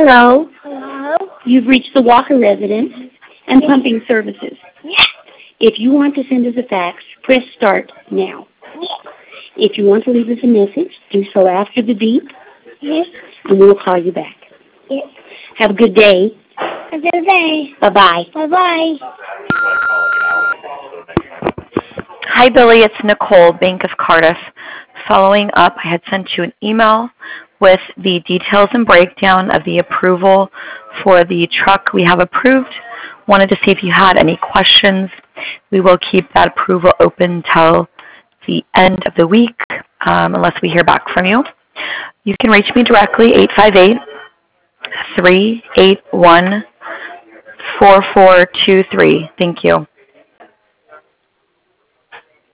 Hello. Hello? You've reached the Walker residence and pumping services. If you want to send us a fax, press start now. If you want to leave us a message, do so after the beep, Yes. and we will call you back. Yes. Have a good day. Have a good day. Bye-bye. Bye-bye. Hi, Billy. It's Nicole, Bank of Cardiff. Following up, I had sent you an email with the details and breakdown of the approval for the truck we have approved. Wanted to see if you had any questions. We will keep that approval open till the end of the week, unless we hear back from you. You can reach me directly, 858-381-4423. Thank you.